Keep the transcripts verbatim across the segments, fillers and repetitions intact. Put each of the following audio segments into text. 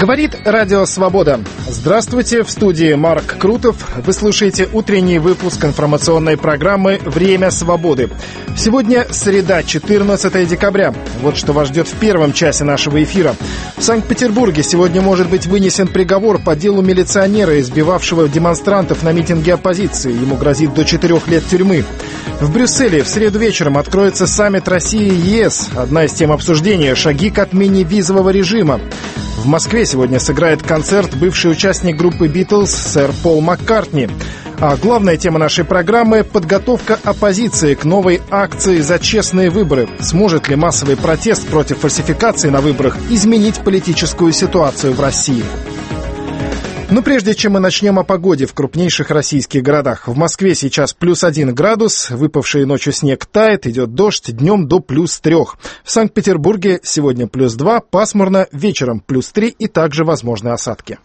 Говорит Радио Свобода. Здравствуйте, в студии Марк Крутов. Вы слушаете утренний выпуск информационной программы «Время свободы». Сегодня среда, четырнадцатое декабря. Вот что вас ждет в первом часе нашего эфира. В Санкт-Петербурге сегодня может быть вынесен приговор по делу милиционера, избивавшего демонстрантов на митинге оппозиции. Ему грозит до четырех лет тюрьмы. В Брюсселе в среду вечером откроется саммит России и ЕС. Одна из тем обсуждения – шаги к отмене визового режима. В Москве сегодня сыграет концерт бывший участник группы «Битлз» сэр Пол Маккартни. А главная тема нашей программы – подготовка оппозиции к новой акции «За честные выборы». Сможет ли массовый протест против фальсификации на выборах изменить политическую ситуацию в России? Но прежде чем мы начнем о погоде в крупнейших российских городах. В Москве сейчас плюс один градус, выпавший ночью снег тает, идет дождь, днем до плюс трех. В Санкт-Петербурге сегодня плюс два, пасмурно, вечером плюс три и также возможны осадки.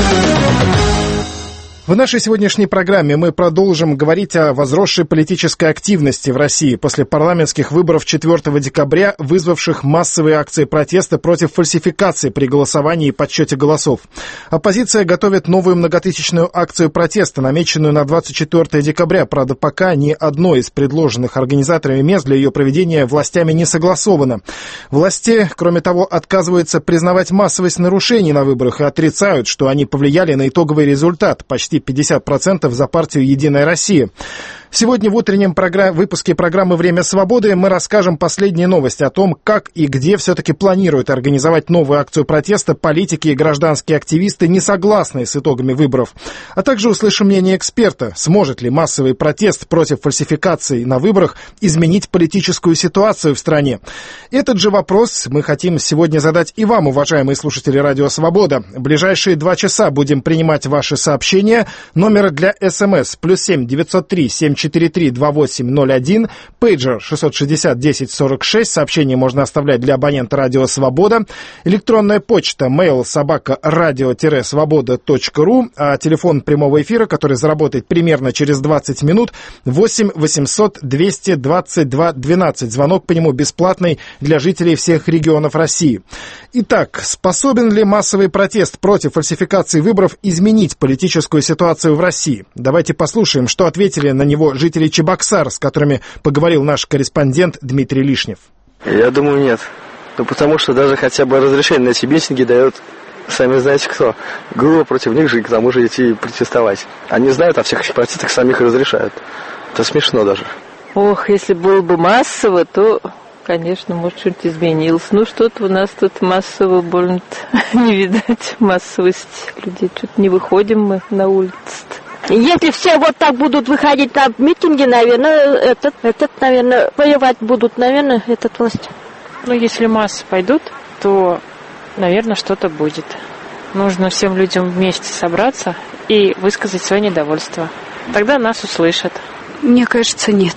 В нашей сегодняшней программе мы продолжим говорить о возросшей политической активности в России после парламентских выборов четвёртого декабря, вызвавших массовые акции протеста против фальсификации при голосовании и подсчете голосов. Оппозиция готовит новую многотысячную акцию протеста, намеченную на двадцать четвёртое декабря. Правда, пока ни одно из предложенных организаторами мест для ее проведения властями не согласовано. Власти, кроме того, отказываются признавать массовость нарушений на выборах и отрицают, что они повлияли на итоговый результат – почти пятьдесят процентов за партию «Единая Россия». Сегодня в утреннем программ... выпуске программы «Время свободы» мы расскажем последние новости о том, как и где все-таки планируют организовать новую акцию протеста политики и гражданские активисты, не согласные с итогами выборов. А также услышим мнение эксперта, сможет ли массовый протест против фальсификаций на выборах изменить политическую ситуацию в стране. Этот же вопрос мы хотим сегодня задать и вам, уважаемые слушатели Радио Свобода. В ближайшие два часа будем принимать ваши сообщения. Номер для СМС плюс семь девятьсот три семь четыре три два восемь ноль один, пейджер шестьсот шестьдесят десять сорок шесть. Сообщение можно оставлять для абонента Радио Свобода. Электронная почта mail собака радио свобода точка ру, а телефон прямого эфира, который заработает примерно через двадцать минут, восемь восемьсот двести двадцать два двенадцать. Звонок по нему бесплатный для жителей всех регионов России. Итак, способен ли массовый протест против фальсификации выборов изменить политическую ситуацию в России? Давайте послушаем, что ответили на него жители Чебоксар, с которыми поговорил наш корреспондент Дмитрий Лишнев. Я думаю, нет. Ну, потому что даже хотя бы разрешение на эти митинги дает, сами знаете кто. Глупо против них же и к тому же идти протестовать. Они знают о всех этих протестах, самих разрешают. Это смешно даже. Ох, если было бы массово, то, конечно, может, что-то изменилось. Ну, что-то у нас тут массово больно не видать, массовость людей. Что-то не выходим мы на улицу-то. Если все вот так будут выходить на митинги, наверное, этот, этот, наверное, воевать будут, наверное, этот власть. Ну, если массы пойдут, то, наверное, что-то будет. Нужно всем людям вместе собраться и высказать свое недовольство. Тогда нас услышат. Мне кажется, нет,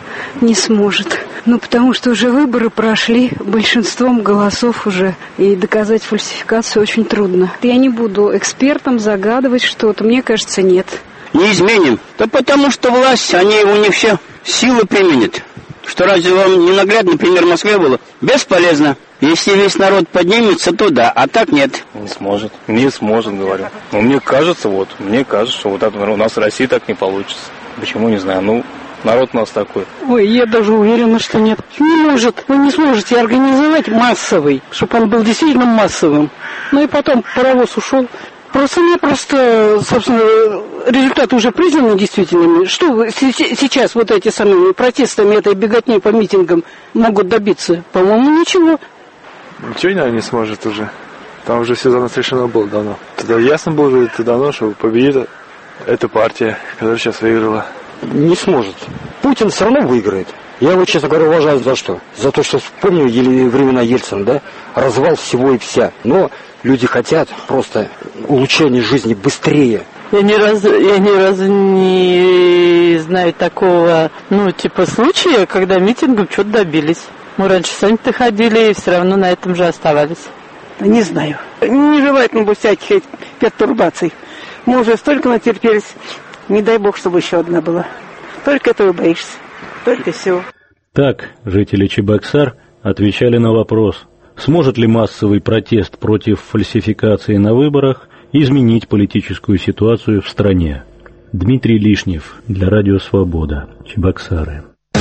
не сможет. Ну, потому что уже выборы прошли большинством голосов уже, и доказать фальсификацию очень трудно. Я не буду экспертом загадывать что-то, мне кажется, нет. Не изменим. Да потому что власть, они у них все силы применят. Что разве вам не наглядный пример в Москве было? Бесполезно. Если весь народ поднимется, то да, а так нет. Не сможет. Не сможет, говорю. Но мне кажется, вот, мне кажется, что вот это, у нас в России так не получится. Почему, не знаю, ну... Народ у нас такой. Ой, я даже уверена, что нет. Не может, вы не сможете организовать массовый, чтобы он был действительно массовым. Ну и потом паровоз ушел. Просто-напросто, собственно, результаты уже признаны действительными. Что вы сейчас вот эти самыми протестами, этой беготней по митингам могут добиться? По-моему, ничего. Ничего, наверное, не сможет уже. Там уже все за нас решено было давно. Тогда ясно было уже это давно, что победит эта партия, которая сейчас выиграла. Не сможет. Путин все равно выиграет. Я его, честно говоря, уважаю за что? За то, что вспомнил или времена Ельцина, да? Развал всего и вся. Но люди хотят просто улучшения жизни быстрее. Я ни разу, я ни разу не знаю такого, ну, типа случая, когда митингом что-то добились. Мы раньше сами-то ходили и все равно на этом же оставались. Не знаю. Не желает нам всяких пертурбаций. Мы уже столько натерпелись. Не дай бог, чтобы еще одна была. Только этого боишься. Только всего. Так жители Чебоксар отвечали на вопрос, Сможет ли массовый протест против фальсификации на выборах изменить политическую ситуацию в стране? Дмитрий Лишнев для Радио Свобода, Чебоксары.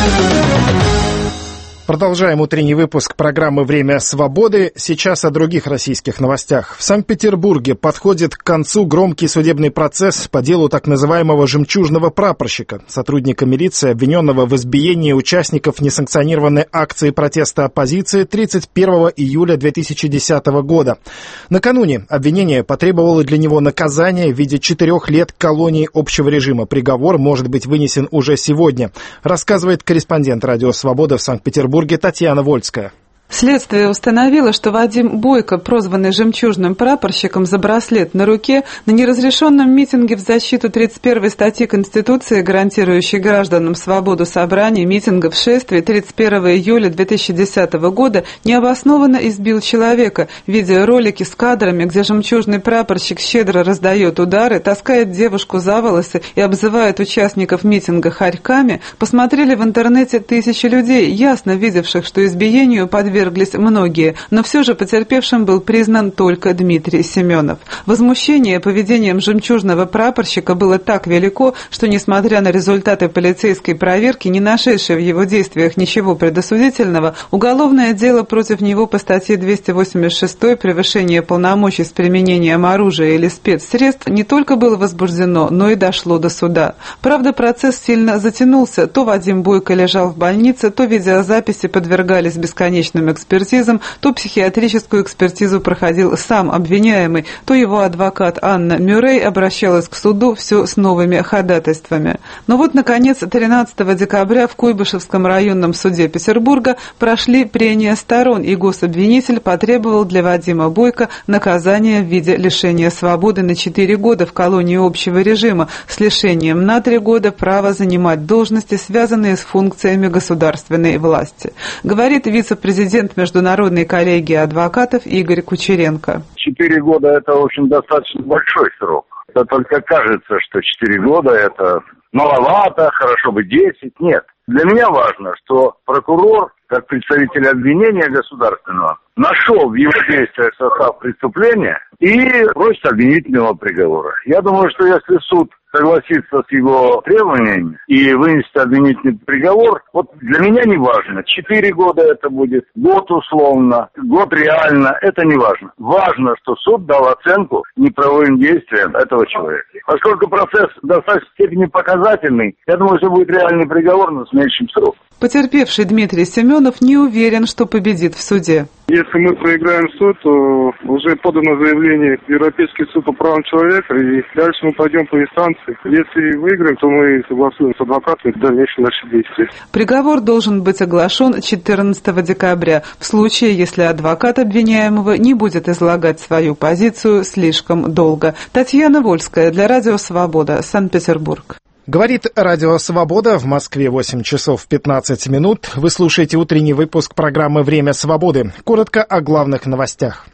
Продолжаем утренний выпуск программы «Время свободы». Сейчас о других российских новостях. В Санкт-Петербурге подходит к концу громкий судебный процесс по делу так называемого «жемчужного прапорщика», сотрудника милиции, обвиненного в избиении участников несанкционированной акции протеста оппозиции тридцать первого июля две тысячи десятого года. Накануне обвинение потребовало для него наказания в виде четырех лет колонии общего режима. Приговор может быть вынесен уже сегодня, рассказывает корреспондент «Радио Свобода» в Санкт-Петербурге Татьяна Вольская. Следствие установило, что Вадим Бойко, прозванный «жемчужным прапорщиком» за браслет на руке, на неразрешенном митинге в защиту тридцать первой статьи Конституции, гарантирующей гражданам свободу собраний, митингов, шествий, тридцать первого июля две тысячи десятого года необоснованно избил человека. Видеоролики с кадрами, где жемчужный прапорщик щедро раздает удары, таскает девушку за волосы и обзывает участников митинга хорьками, посмотрели в интернете тысячи людей, ясно видевших, что избиению подверглись многие, но все же потерпевшим был признан только Дмитрий Семенов. Возмущение поведением жемчужного прапорщика было так велико, что, несмотря на результаты полицейской проверки, не нашедшей в его действиях ничего предосудительного, уголовное дело против него по статье двести восемьдесят шесть «Превышение полномочий с применением оружия или спецсредств» не только было возбуждено, но и дошло до суда. Правда, процесс сильно затянулся. То Вадим Бойко лежал в больнице, то видеозаписи подвергались бесконечным экспертизам, то психиатрическую экспертизу проходил сам обвиняемый, то его адвокат Анна Мюррей обращалась к суду все с новыми ходатайствами. Но вот, наконец, тринадцатого декабря в Куйбышевском районном суде Петербурга прошли прения сторон, и гособвинитель потребовал для Вадима Бойко наказания в виде лишения свободы на четыре года в колонии общего режима с лишением на три года права занимать должности, связанные с функциями государственной власти. Говорит вице-президент Международной коллегии адвокатов Игорь Кучеренко. Четыре года – это, в общем, достаточно большой срок. Это только кажется, что четыре года – это маловато, хорошо бы десять. Нет. Для меня важно, что прокурор, как представитель обвинения государственного, нашел в его действиях состав преступления и просит обвинительного приговора. Я думаю, что если суд согласится с его требованиями и вынесет обвинительный приговор, вот для меня не важно, четыре года это будет, год условно, год реально, это не важно. Важно, что суд дал оценку неправовым действиям этого человека. Поскольку процесс в достаточной степени показательный, я думаю, что будет реальный приговор, но с меньшим сроком. Потерпевший Дмитрий Семенов не уверен, что победит в суде. Если мы проиграем суд, то уже подано заявление в Европейский суд по правам человека, и дальше мы пойдем по инстанции. Если выиграем, то мы согласуем с адвокатом в дальнейшем наши действия. Приговор должен быть оглашен четырнадцатого декабря, в случае, если адвокат обвиняемого не будет излагать свою позицию слишком долго. Татьяна Вольская для Радио Свобода, Санкт-Петербург. Говорит Радио Свобода, в Москве восемь часов пятнадцать минут. Вы слушаете утренний выпуск программы «Время свободы». Коротко о главных новостях.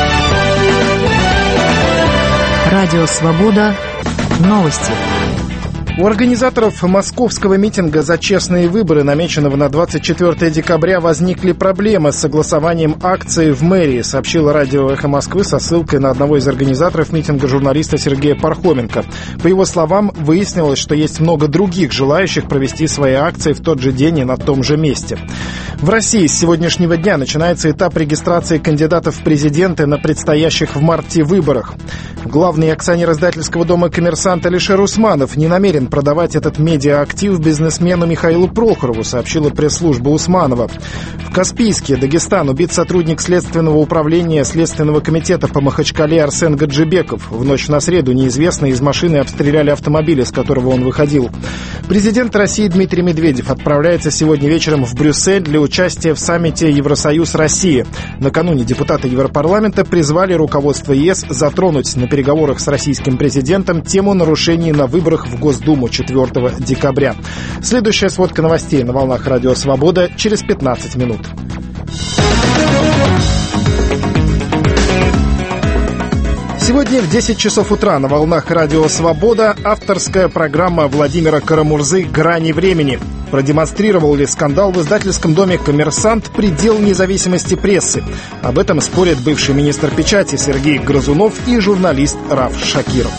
Радио Свобода. Новости. У организаторов московского митинга «За честные выборы», намеченного на двадцать четвёртого декабря, возникли проблемы с согласованием акции в мэрии, сообщило радио «Эхо Москвы» со ссылкой на одного из организаторов митинга, журналиста Сергея Пархоменко. По его словам, выяснилось, что есть много других желающих провести свои акции в тот же день и на том же месте. В России с сегодняшнего дня начинается этап регистрации кандидатов в президенты на предстоящих в марте выборах. Главный акционер издательского дома «Коммерсант» Алишер Усманов не намерен продавать этот медиа-актив бизнесмену Михаилу Прохорову, сообщила пресс-служба Усманова. В Каспийске, Дагестан, убит сотрудник Следственного управления Следственного комитета по Махачкале Арсен Гаджибеков. В ночь на среду неизвестные из машины обстреляли автомобиль, из которого он выходил. Президент России Дмитрий Медведев отправляется сегодня вечером в Брюссель для участия в саммите Евросоюз-Россия. Накануне депутаты Европарламента призвали руководство ЕС затронуть на переговорах с российским президентом тему нарушений на выборах в Госдуму четвёртого декабря. Следующая сводка новостей на волнах Радио Свобода через пятнадцать минут. Сегодня в десять часов утра на волнах Радио Свобода авторская программа Владимира Карамурзы «Грани времени». Продемонстрировал ли скандал в издательском доме «Коммерсант» предел независимости прессы? Об этом спорят бывший министр печати Сергей Грызунов и журналист Раф Шакиров.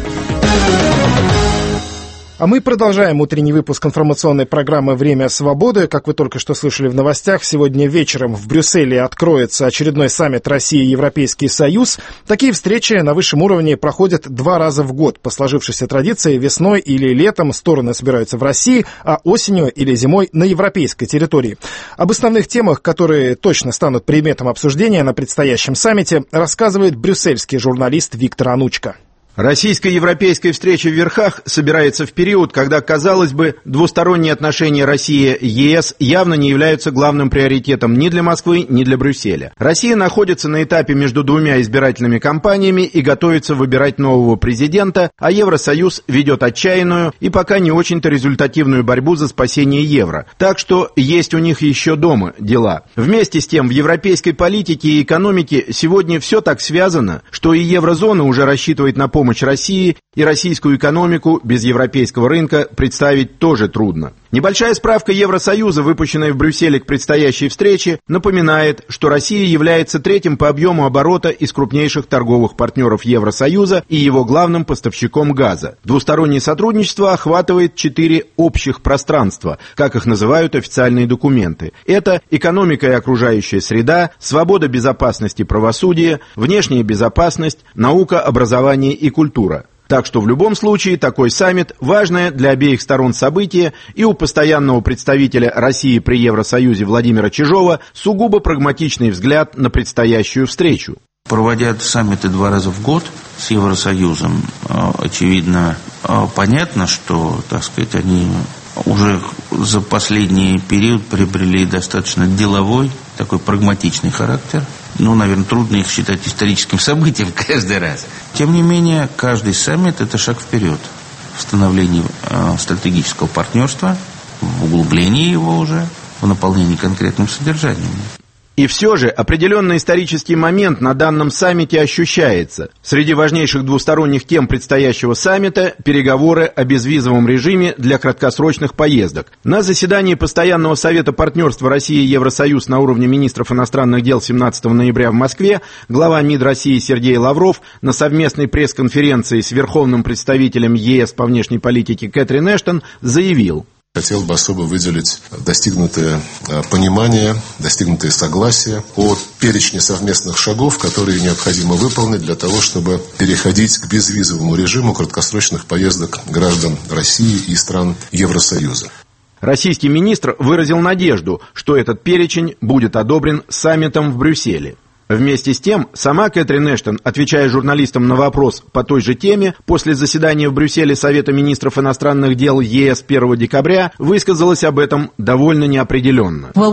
А мы продолжаем утренний выпуск информационной программы «Время свободы». Как вы только что слышали в новостях, сегодня вечером в Брюсселе откроется очередной саммит России и Европейский Союз. Такие встречи на высшем уровне проходят два раза в год. По сложившейся традиции, весной или летом стороны собираются в России, а осенью или зимой на европейской территории. Об основных темах, которые точно станут предметом обсуждения на предстоящем саммите, рассказывает брюссельский журналист Виктор Анучко. Российско-европейская встреча в Верхах собирается в период, когда, казалось бы, двусторонние отношения России и ЕС явно не являются главным приоритетом ни для Москвы, ни для Брюсселя. Россия находится на этапе между двумя избирательными кампаниями и готовится выбирать нового президента, а Евросоюз ведет отчаянную и пока не очень-то результативную борьбу за спасение евро. Так что есть у них еще дома дела. Вместе с тем, в европейской политике и экономике сегодня все так связано, что и еврозона уже рассчитывает на помощь помощь России, и российскую экономику без европейского рынка представить тоже трудно. Небольшая справка Евросоюза, выпущенная в Брюсселе к предстоящей встрече, напоминает, что Россия является третьим по объему оборота из крупнейших торговых партнеров Евросоюза и его главным поставщиком газа. Двустороннее сотрудничество охватывает четыре общих пространства, как их называют официальные документы. Это экономика и окружающая среда, свобода, безопасность и правосудие, внешняя безопасность, наука, образование и культура. Так что в любом случае такой саммит – важное для обеих сторон событие, и у постоянного представителя России при Евросоюзе Владимира Чижова сугубо прагматичный взгляд на предстоящую встречу. Проводя саммиты два раза в год с Евросоюзом, очевидно, понятно, что, так сказать, они уже за последний период приобрели достаточно деловой, такой прагматичный характер. Ну, наверное, трудно их считать историческим событием каждый раз. Тем не менее, каждый саммит – это шаг вперед в становлении э, стратегического партнерства, в углублении его уже, в наполнении конкретным содержанием. И все же определенный исторический момент на данном саммите ощущается. Среди важнейших двусторонних тем предстоящего саммита – переговоры о безвизовом режиме для краткосрочных поездок. На заседании Постоянного совета партнерства России и Евросоюз на уровне министров иностранных дел семнадцатого ноября в Москве глава МИД России Сергей Лавров на совместной пресс-конференции с верховным представителем ЕС по внешней политике Кэтрин Эштон заявил: хотел бы особо выделить достигнутое понимание, достигнутое согласие о перечне совместных шагов, которые необходимо выполнить для того, чтобы переходить к безвизовому режиму краткосрочных поездок граждан России и стран Евросоюза. Российский министр выразил надежду, что этот перечень будет одобрен саммитом в Брюсселе. Вместе с тем, сама Кэтрин Эштон, отвечая журналистам на вопрос по той же теме, после заседания в Брюсселе Совета министров иностранных дел ЕС первого декабря, высказалась об этом довольно неопределенно. Во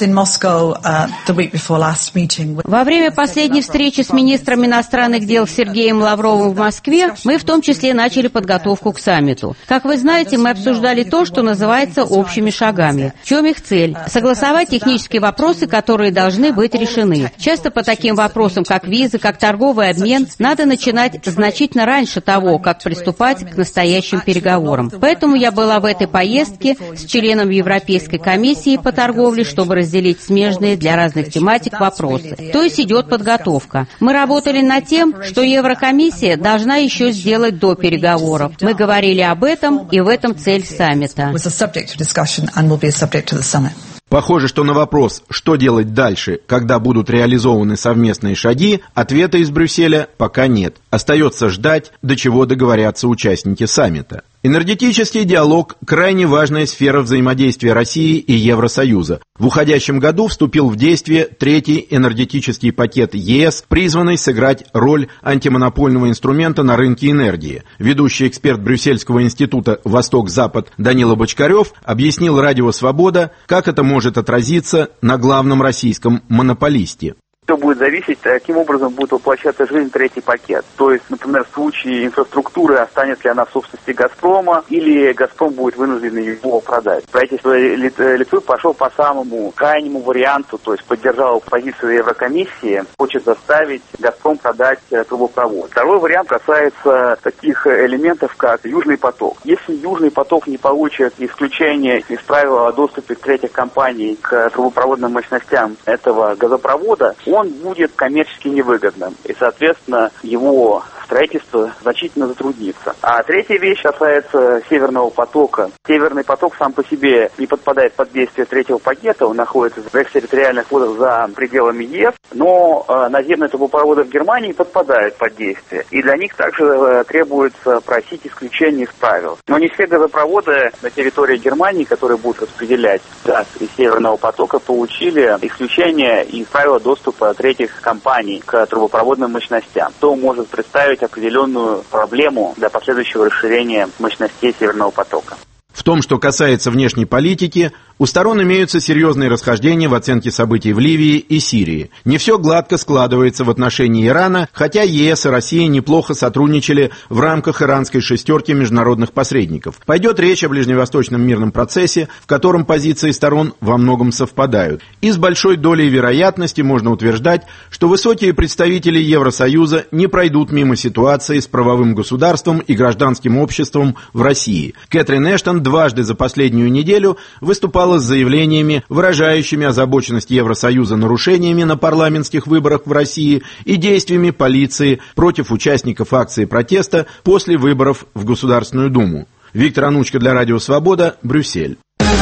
время последней встречи с министром иностранных дел Сергеем Лавровым в Москве мы в том числе начали подготовку к саммиту. Как вы знаете, мы обсуждали то, что называется общими шагами. В чем их цель? Согласовать технические вопросы, которые должны быть решены. Часто по таким вопросам, как визы, как торговый обмен, надо начинать значительно раньше того, как приступать к настоящим переговорам. Поэтому я была в этой поездке с членом Европейской комиссии по торговле, чтобы разделить смежные для разных тематик вопросы. То есть идет подготовка. Мы работали над тем, что Еврокомиссия должна еще сделать до переговоров. Мы говорили об этом, и в этом цель саммита. Похоже, что на вопрос, что делать дальше, когда будут реализованы совместные шаги, ответа из Брюсселя пока нет. Остается ждать, до чего договорятся участники саммита. Энергетический диалог – крайне важная сфера взаимодействия России и Евросоюза. В уходящем году вступил в действие третий энергетический пакет ЕС, призванный сыграть роль антимонопольного инструмента на рынке энергии. Ведущий эксперт Брюссельского института «Восток-Запад» Данила Бочкарев объяснил Радио Свобода, как это может отразиться на главном российском монополисте. Все будет зависеть, каким образом будет воплощаться в жизнь третий пакет. То есть, например, в случае инфраструктуры, останется ли она в собственности «Газпрома», или «Газпром» будет вынужден его продать. Правительство Литвы пошел по самому крайнему варианту, то есть поддержал позицию Еврокомиссии, хочет заставить «Газпром» продать трубопровод. Второй вариант касается таких элементов, как «Южный поток». Если «Южный поток» не получит исключение из правила о доступе третьих компаний к трубопроводным мощностям этого газопровода, он будет коммерчески невыгодным. И, соответственно, его строительство значительно затруднится. А третья вещь касается Северного потока. Северный поток сам по себе не подпадает под действие третьего пакета, он находится в экстерриториальных водах за пределами ЕС, но э, наземные трубопроводы в Германии подпадают под действие. И для них также э, требуется просить исключения из правил. Но не все газопроводы на территории Германии, которые будут распределять газ из Северного потока, получили исключение из правила доступа третьих компаний к трубопроводным мощностям. То может представить определенную проблему для последующего расширения мощностей Северного потока. В том, что касается внешней политики, у сторон имеются серьезные расхождения в оценке событий в Ливии и Сирии. Не все гладко складывается в отношении Ирана, хотя ЕС и Россия неплохо сотрудничали в рамках иранской шестерки международных посредников. Пойдет речь о ближневосточном мирном процессе, в котором позиции сторон во многом совпадают. И с большой долей вероятности можно утверждать, что высокие представители Евросоюза не пройдут мимо ситуации с правовым государством и гражданским обществом в России. Кэтрин Эштон дважды за последнюю неделю выступала с заявлениями, выражающими озабоченность Евросоюза нарушениями на парламентских выборах в России и действиями полиции против участников акции протеста после выборов в Государственную Думу. Виктор Анучко для Радио Свобода, Брюссель.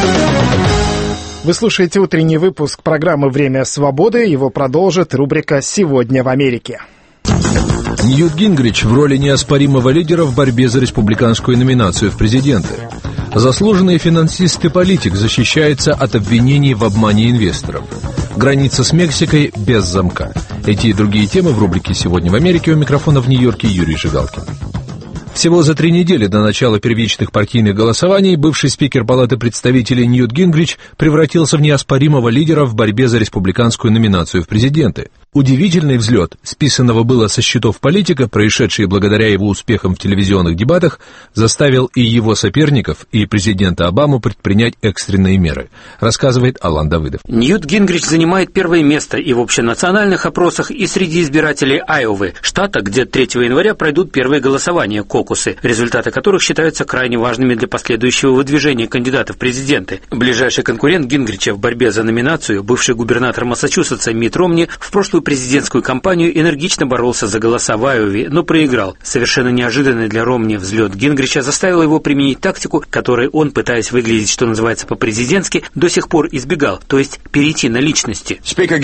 Вы слушаете утренний выпуск программы «Время свободы». Его продолжит рубрика «Сегодня в Америке». Ньют Гингрич в роли неоспоримого лидера в борьбе за республиканскую номинацию в президенты. Заслуженный финансист и политик защищается от обвинений в обмане инвесторов. Граница с Мексикой без замка. Эти и другие темы в рубрике «Сегодня в Америке». У микрофона в Нью-Йорке Юрий Жигалкин. Всего за три недели до начала первичных партийных голосований бывший спикер Палаты представителей Ньют Гингрич превратился в неоспоримого лидера в борьбе за республиканскую номинацию в президенты. Удивительный взлет, списанного было со счетов политика, происшедший благодаря его успехам в телевизионных дебатах, заставил и его соперников, и президента Обаму предпринять экстренные меры, рассказывает Алан Давыдов. Ньют Гингрич занимает первое место и в общенациональных опросах, и среди избирателей Айовы, штата, где третьего января пройдут первые голосования, кокусы, результаты которых считаются крайне важными для последующего выдвижения кандидата в президенты. Ближайший конкурент Гингрича в борьбе за номинацию, бывший губернатор Массачусетса Митт Ромни, в прошлую президентскую кампанию энергично боролся за голоса в Айове, но проиграл. Совершенно неожиданный для Ромни взлет Гингрича заставил его применить тактику, которой он, пытаясь выглядеть, что называется, по-президентски, до сих пор избегал, то есть перейти на личности. Спикер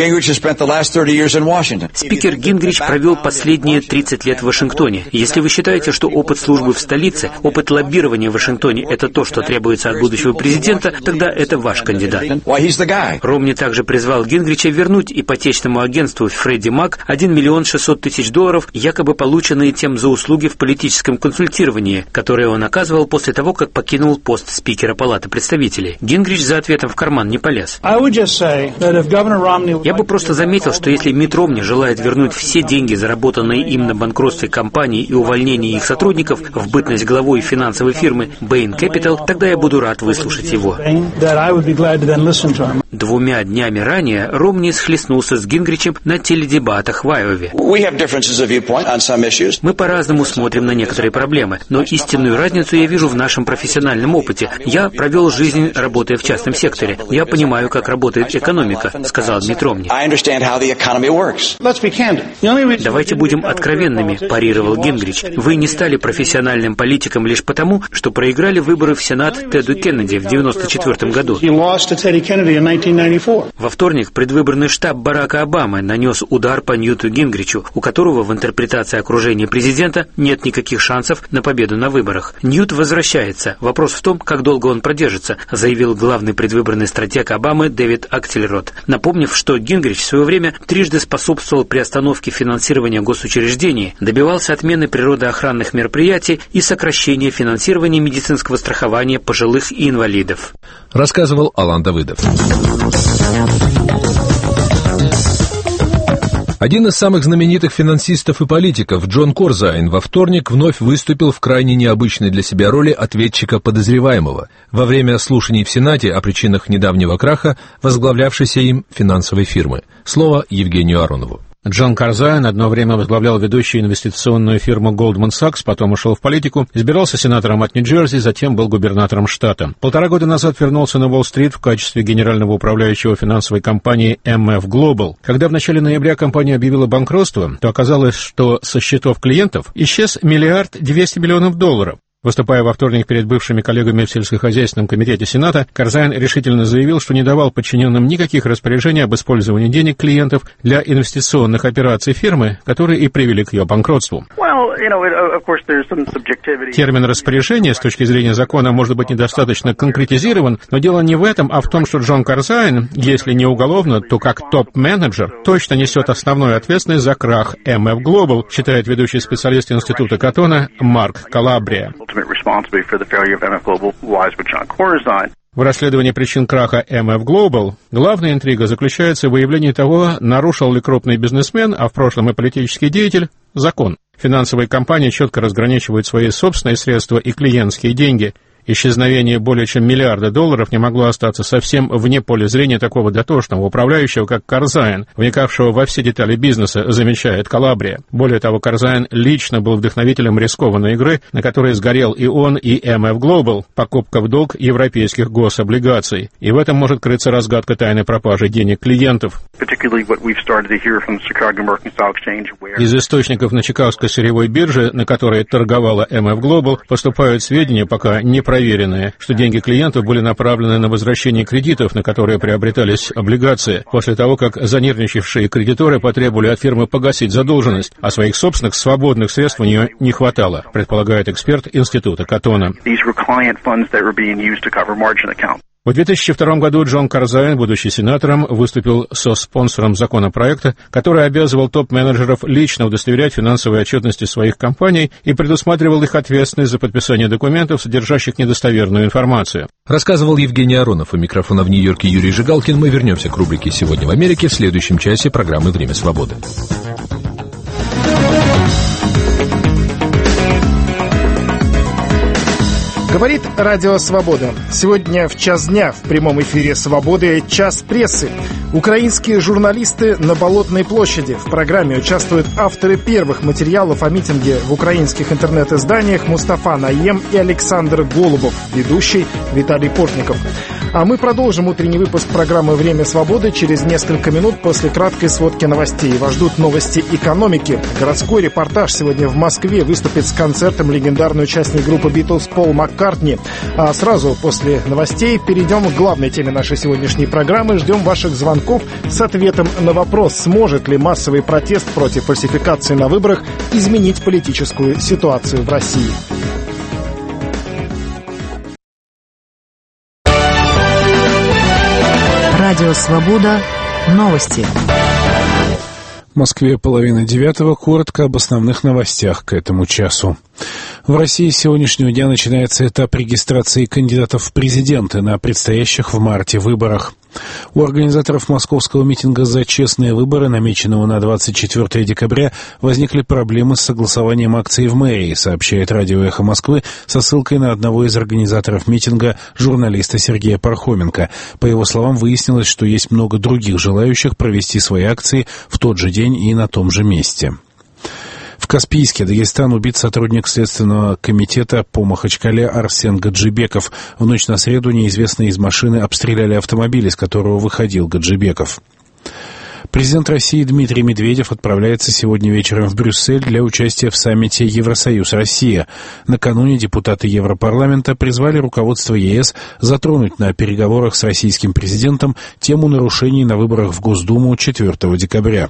Гингрич провел последние тридцать лет в Вашингтоне. Если вы считаете, что опыт службы в столице, опыт лоббирования в Вашингтоне – это то, что требуется от будущего президента, тогда это ваш кандидат. Ромни также призвал Гингрича вернуть ипотечному агентству Фредди Мак один миллион шестьсот тысяч долларов, якобы полученные тем за услуги в политическом консультировании, которые он оказывал после того, как покинул пост спикера Палаты представителей. Гингрич за ответом в карман не полез. Я бы просто заметил, что если Митт Ромни желает вернуть все деньги, заработанные им на банкротстве компании и увольнении их сотрудников, в бытность главой финансовой фирмы Bain Capital, тогда я буду рад выслушать его. Двумя днями ранее Ромни схлестнулся с Гингричем на теледебатах в Айове. Мы по-разному смотрим на некоторые проблемы, но истинную разницу я вижу в нашем профессиональном опыте. Я провел жизнь, работая в частном секторе. Я понимаю, как работает экономика, сказал Митт Ромни. Давайте будем откровенными, парировал Гингрич. Вы не стали профессиональным политиком лишь потому, что проиграли выборы в Сенат Теду Кеннеди в девяносто четвёртом году. Во вторник предвыборный штаб Барака Обамы нанес удар по Ньюту Гингричу, у которого в интерпретации окружения президента нет никаких шансов на победу на выборах. Ньют возвращается. Вопрос в том, как долго он продержится, заявил главный предвыборный стратег Обамы Дэвид Аксельрод, напомнив, что Гингрич в свое время трижды способствовал приостановке финансирования госучреждений, добивался отмены природоохранных мероприятий и сокращения финансирования медицинского страхования пожилых и инвалидов. Рассказывал Алан Давыдов. Один из самых знаменитых финансистов и политиков, Джон Корзайн, во вторник вновь выступил в крайне необычной для себя роли ответчика подозреваемого во время слушаний в Сенате о причинах недавнего краха возглавлявшейся им финансовой фирмы. Слово Евгению Аронову. Джон Корзайн одно время возглавлял ведущую инвестиционную фирму Goldman Sachs, потом ушел в политику, избирался сенатором от Нью-Джерси, затем был губернатором штата. Полтора года назад вернулся на Уолл-стрит в качестве генерального управляющего финансовой компании эм эф Global. Когда в начале ноября компания объявила банкротство, то оказалось, что со счетов клиентов исчез миллиард двести миллионов долларов. Выступая во вторник перед бывшими коллегами в сельскохозяйственном комитете Сената, Корзайн решительно заявил, что не давал подчиненным никаких распоряжений об использовании денег клиентов для инвестиционных операций фирмы, которые и привели к ее банкротству. Термин «распоряжение» с точки зрения закона может быть недостаточно конкретизирован, но дело не в этом, а в том, что Джон Корзайн, если не уголовно, то как топ-менеджер, точно несет основную ответственность за крах эм эф Global, считает ведущий специалист Института Каттона Марк Калабрия. В расследовании причин краха эм эф Global главная интрига заключается в выявлении того, нарушил ли крупный бизнесмен, а в прошлом и политический деятель, закон. Финансовые компании четко разграничивают свои собственные средства и клиентские деньги. Исчезновение более чем миллиарда долларов не могло остаться совсем вне поля зрения такого дотошного управляющего, как Корзайн, вникавшего во все детали бизнеса, замечает Калабрия. Более того, Корзайн лично был вдохновителем рискованной игры, на которой сгорел и он, и эм эф Global, покупка в долг европейских гособлигаций. И в этом может крыться разгадка тайны пропажи денег клиентов. Из источников на Чикагской сырьевой бирже, на которой торговала эм эф Global, поступают сведения, пока не проверенные, что деньги клиентов были направлены на возвращение кредитов, на которые приобретались облигации, после того, как занервничавшие кредиторы потребовали от фирмы погасить задолженность, а своих собственных свободных средств у нее не хватало, предполагает эксперт Института Каттона. В две тысячи втором году Джон Корзайн, будучи сенатором, выступил со спонсором законопроекта, который обязывал топ-менеджеров лично удостоверять финансовые отчетности своих компаний и предусматривал их ответственность за подписание документов, содержащих недостоверную информацию. Рассказывал Евгений Аронов. У микрофона в Нью-Йорке Юрий Жигалкин. Мы вернемся к рубрике «Сегодня в Америке» в следующем часе программы «Время свободы». Говорит Радио Свобода. Сегодня в час дня в прямом эфире «Свободы» час прессы. Украинские журналисты на Болотной площади. В программе участвуют авторы первых материалов о митинге в украинских интернет-изданиях Мустафа Наем и Александр Голубов, ведущий Виталий Портников. А мы продолжим утренний выпуск программы «Время свободы» через несколько минут после краткой сводки новостей. Вас ждут новости экономики. Городской репортаж сегодня в Москве выступит с концертом легендарный участник группы «Битлз» Пол Маккартни. А сразу после новостей перейдем к главной теме нашей сегодняшней программы. Ждем ваших звонков с ответом на вопрос, сможет ли массовый протест против фальсификации на выборах изменить политическую ситуацию в России. Радио «Свобода». Новости. В Москве половина девятого. Коротко об основных новостях к этому часу. В России с сегодняшнего дня начинается этап регистрации кандидатов в президенты на предстоящих в марте выборах. У организаторов московского митинга «За честные выборы», намеченного на двадцать четвёртое декабря, возникли проблемы с согласованием акций в мэрии, сообщает радио «Эхо Москвы» со ссылкой на одного из организаторов митинга, журналиста Сергея Пархоменко. По его словам, выяснилось, что есть много других желающих провести свои акции в тот же день и на том же месте. В Каспийске, Дагестан, убит сотрудник Следственного комитета по Махачкале Арсен Гаджибеков. В ночь на среду неизвестные из машины обстреляли автомобиль, из которого выходил Гаджибеков. Президент России Дмитрий Медведев отправляется сегодня вечером в Брюссель для участия в саммите Евросоюз-Россия. Накануне депутаты Европарламента призвали руководство ЕС затронуть на переговорах с российским президентом тему нарушений на выборах в Госдуму четвёртого декабря.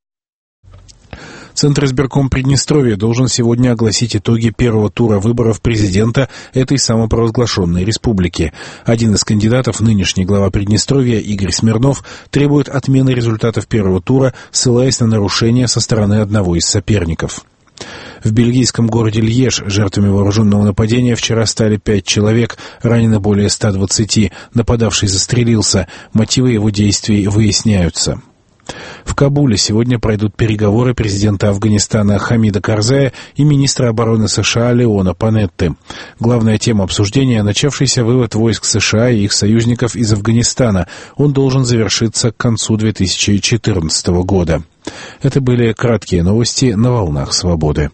Центр избирком Приднестровья должен сегодня огласить итоги первого тура выборов президента этой самопровозглашенной республики. Один из кандидатов, нынешний глава Приднестровья Игорь Смирнов, требует отмены результатов первого тура, ссылаясь на нарушения со стороны одного из соперников. В бельгийском городе Льеж жертвами вооруженного нападения вчера стали пять человек, ранено более ста двадцати. Нападавший застрелился. Мотивы его действий выясняются. В Кабуле сегодня пройдут переговоры президента Афганистана Хамида Карзая и министра обороны США Леона Панетты. Главная тема обсуждения – начавшийся вывод войск США и их союзников из Афганистана. Он должен завершиться к концу две тысячи четырнадцатого года. Это были краткие новости на волнах свободы.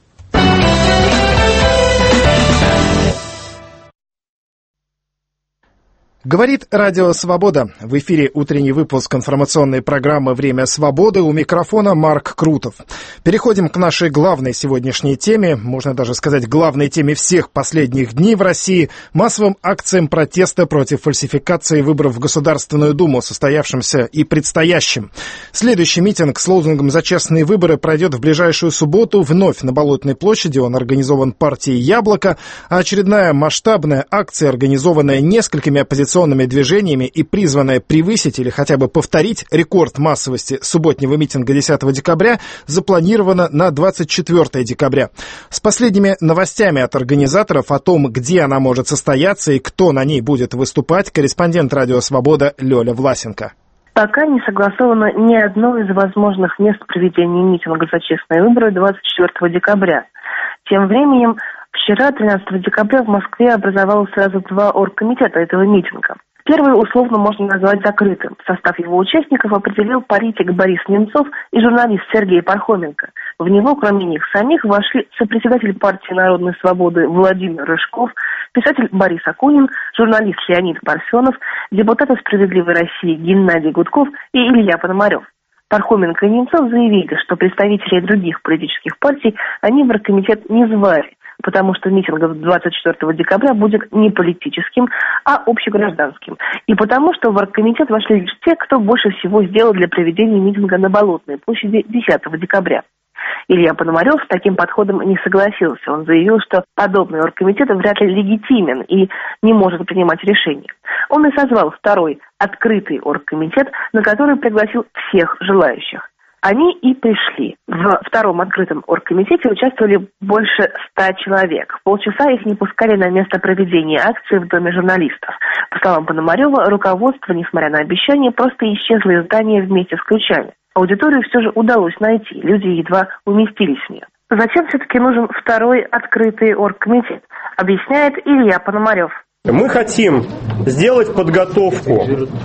Говорит Радио Свобода. В эфире утренний выпуск информационной программы «Время свободы». У микрофона Марк Крутов. Переходим к нашей главной сегодняшней теме, можно даже сказать, главной теме всех последних дней в России – массовым акциям протеста против фальсификации выборов в Государственную Думу, состоявшимся и предстоящим. Следующий митинг с лозунгом «За честные выборы» пройдет в ближайшую субботу вновь на Болотной площади. Он организован партией «Яблоко», а очередная масштабная акция, организованная несколькими оппозиционными движениями и призванная превысить или хотя бы повторить рекорд массовости субботнего митинга десятого декабря, запланирована на двадцать четвёртое декабря. С последними новостями от организаторов о том, где она может состояться и кто на ней будет выступать, корреспондент Радио Свобода Лёля Власенко. Пока не согласовано ни одно из возможных мест проведения митинга за честные выборы двадцать четвёртого декабря. Тем временем, вчера, тринадцатого декабря, в Москве образовалось сразу два оргкомитета этого митинга. Первый условно можно назвать закрытым. Состав его участников определил политик Борис Немцов и журналист Сергей Пархоменко. В него, кроме них самих, вошли сопредседатель партии Народной Свободы Владимир Рыжков, писатель Борис Акунин, журналист Леонид Парфенов, депутаты «Справедливой России» Геннадий Гудков и Илья Пономарев. Пархоменко и Немцов заявили, что представителей других политических партий они в оргкомитет не звали, потому что митинг двадцать четвёртого декабря будет не политическим, а общегражданским. И потому что в оргкомитет вошли лишь те, кто больше всего сделал для проведения митинга на Болотной площади десятого декабря. Илья Пономарев с таким подходом не согласился. Он заявил, что подобный оргкомитет вряд ли легитимен и не может принимать решения. Он и созвал второй открытый оргкомитет, на который пригласил всех желающих. Они и пришли. В втором открытом оргкомитете участвовали больше ста человек. Полчаса их не пускали на место проведения акции в Доме журналистов. По словам Пономарева, руководство, несмотря на обещания, просто исчезло из здания вместе с ключами. Аудиторию все же удалось найти, люди едва уместились в нее. Зачем все-таки нужен второй открытый оргкомитет, объясняет Илья Пономарев. Мы хотим сделать подготовку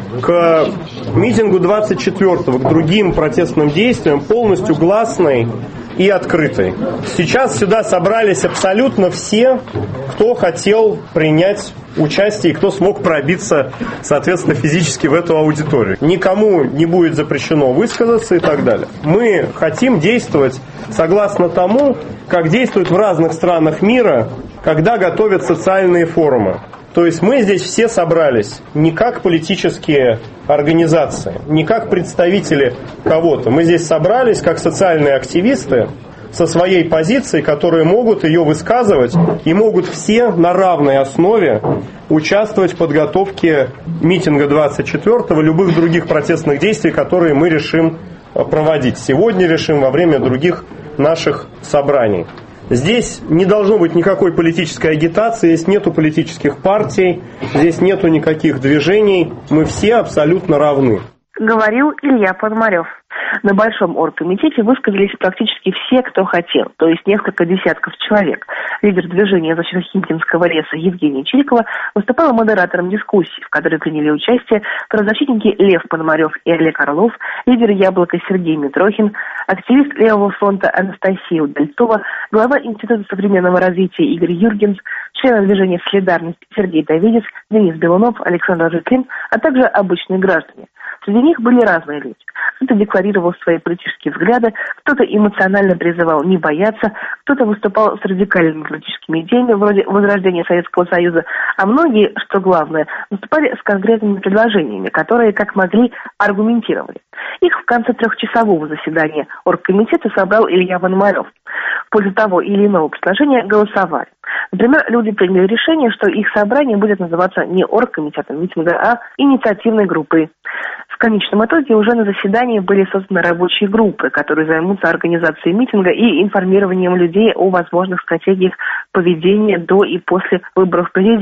к митингу двадцать четвёртого, к другим протестным действиям полностью гласной и открытой. Сейчас сюда собрались абсолютно все, кто хотел принять участие и кто смог пробиться, соответственно, физически в эту аудиторию. Никому не будет запрещено высказаться и так далее. Мы хотим действовать согласно тому, как действуют в разных странах мира, когда готовят социальные форумы. То есть мы здесь все собрались не как политические организации, не как представители кого-то. Мы здесь собрались как социальные активисты со своей позицией, которые могут ее высказывать и могут все на равной основе участвовать в подготовке митинга двадцать четвёртого, любых других протестных действий, которые мы решим проводить. Сегодня решим во время других наших собраний. Здесь не должно быть никакой политической агитации, здесь нету политических партий, здесь нету никаких движений, мы все абсолютно равны. Говорил Илья Пономарев. На Большом оргкомитете высказались практически все, кто хотел, то есть несколько десятков человек. Лидер движения защиты Химкинского леса Евгения Чирикова выступала модератором дискуссии, в которой приняли участие правозащитники Лев Пономарев и Олег Орлов, лидер «Яблока» Сергей Митрохин, активист Левого фронта Анастасия Удальцова, глава Института современного развития Игорь Юргенс, члены движения «Солидарность» Сергей Давидец, Денис Белунов, Александр Житлин, а также обычные граждане. Среди них были разные люди. Кто-то декларировал свои политические взгляды, кто-то эмоционально призывал не бояться, кто-то выступал с радикальными политическими идеями вроде возрождения Советского Союза, а многие, что главное, выступали с конкретными предложениями, которые, как могли, аргументировали. Их в конце трехчасового заседания оргкомитета собрал Илья Пономарев. В пользу того или иного предложения голосовали. Например, люди приняли решение, что их собрание будет называться не оргкомитетом митинга, а инициативной группой. В конечном итоге уже на заседании были созданы рабочие группы, которые займутся организацией митинга и информированием людей о возможных стратегиях поведения до и после выборов президентских.